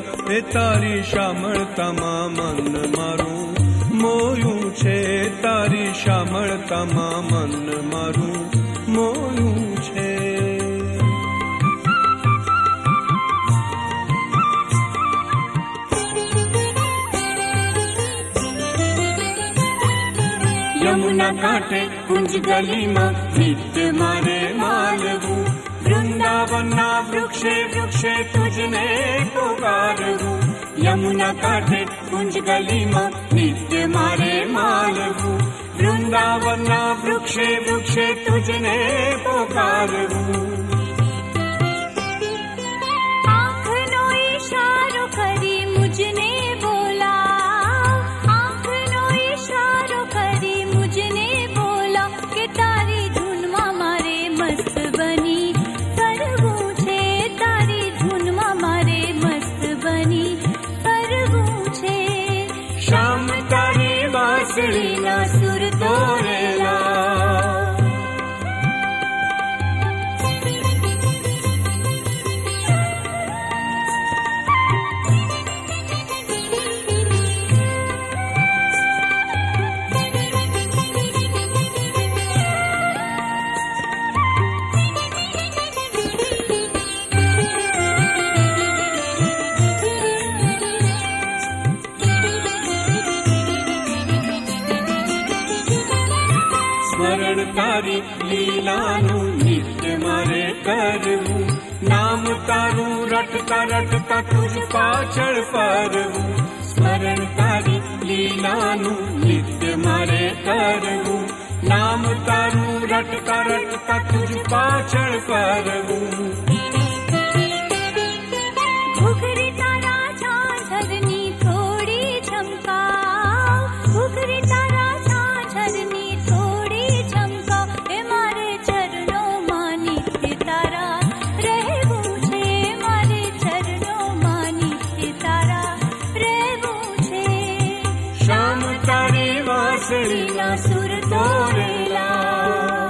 એ તારી શામળતામાં મન મારું મોયું છે, તારી શામળતામાં મન મારું મોયું છે. યમુના કાંઠે કુંજ ગલીમાં નિત્ય મારે માલવું, વૃંદાવનના વૃક્ષે વૃક્ષે તુજને પુકારવું. યમુના કાંઠે કુંજ ગલીમાં નિત્ય મારે માલવું, વૃંદાવનના વૃક્ષે વૃક્ષે તુજને પુકારવું. આંખનો ઈશારો કરી મુજને બોલા, આંખનો ઈશારો કરી મુજને બોલા કે તારી ધૂનમાં મારે મસ્ત બની ફરવું છે, તારી ધૂનમાં મારે મસ્ત બની ફરવું છે. શામ તારી વાંસળીના સુર તોરેલા, સ્મરણ તારી લીલાનું નિત્ય મારે કરવું, નામ તારું રટતા રટતા તુજ પાછળ ફરવું. સ્મરણ તારી લીલાનું નિત્ય મારે કરવું, નામ તારું રટતા રટતા તુજ પાછળ ફરવું. ઘૂઘરી તારા ઝાંઝરની થોડી ચમકાવ, ઘૂઘરી તારા ઝાંઝરની થોડી ચમકાવ, એ મારે ચરણોમાં નિત્ય તારા રહેવું છે, મારે ચરણોમાં નિત્ય તારા રહેવું છે. શામ તારી વાંસળીના સુર તોરેલા,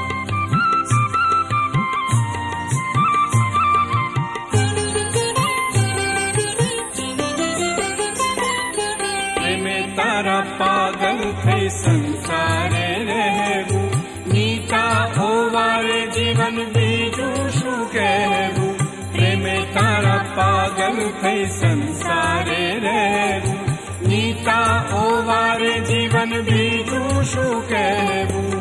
તારા પાગલ થઈ સંસારે રહેવું, નીતા હોવારે જીવન બીજું શું કહેવું. પ્રેમે તારા પાગલ થઈ સંસારે રહેવું, નીતા હોવારે જીવન બીજું શું કહેવું.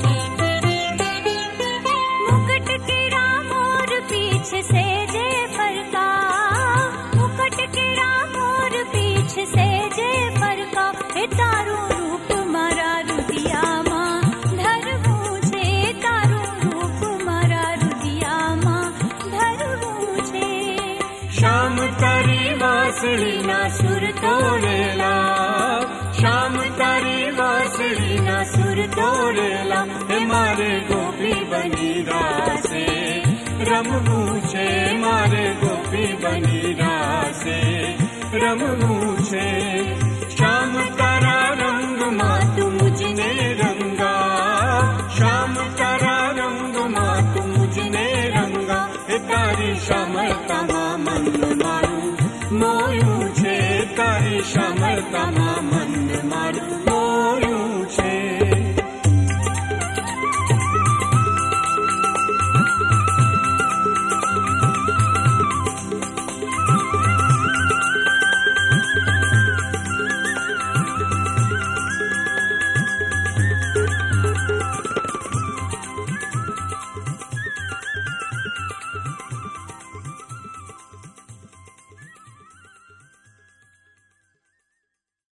મુકટ કેરા મોર પીછે સે જે ફરકા, મુકટ કેરા મોર પીછે સે જે ફરકા, એ તારું રૂપ મારા રુદિયામાં ધરવું છે, તારું રૂપ મારા રુદિયામાં ધરવું છે. શામ તારી વાંસળીના સુર તોરેલા, શામ તારી વાંસળીના સુર તોરેલા, એ મારે ગોપી બની રાસે રમવું છે, મારે ગોપી બની રાસે રમવું છે. શામ તારા રંગમાં તું મુજને રંગા, શામ તારા રંગમાં તું મુજને રંગા, એ તારી શામળતામાં મન મારું